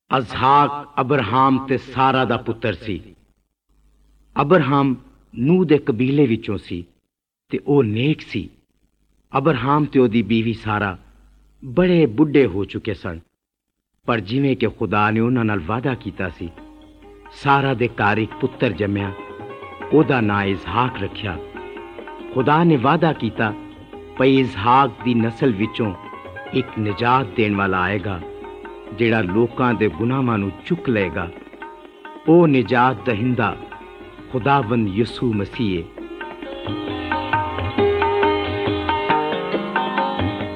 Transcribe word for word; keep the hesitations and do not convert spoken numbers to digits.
इसहाक Abraham ते सारा दा पुत्र सी। अब्राहम नूह दे कबीले विचों सी ते ओ नेक सी। अब्राहम ते ओदी बीवी सारा बड़े बुढ़े हो चुके सन, पर जिवें कि खुदा ने उन्हां नाल वादा कीता सी, सारा दे घर एक पुत्र जम्मिया, ओदा नां इसहाक रखिया। खुदा ने वादा कीता भई इसहाक दी नस्ल विचों एक निजात देण वाला आएगा, जेड़ा लोकां दे गुनाहां नूं चुक लेगा। ओ निजात दहिंदा खुदावंद यसू मसीह है।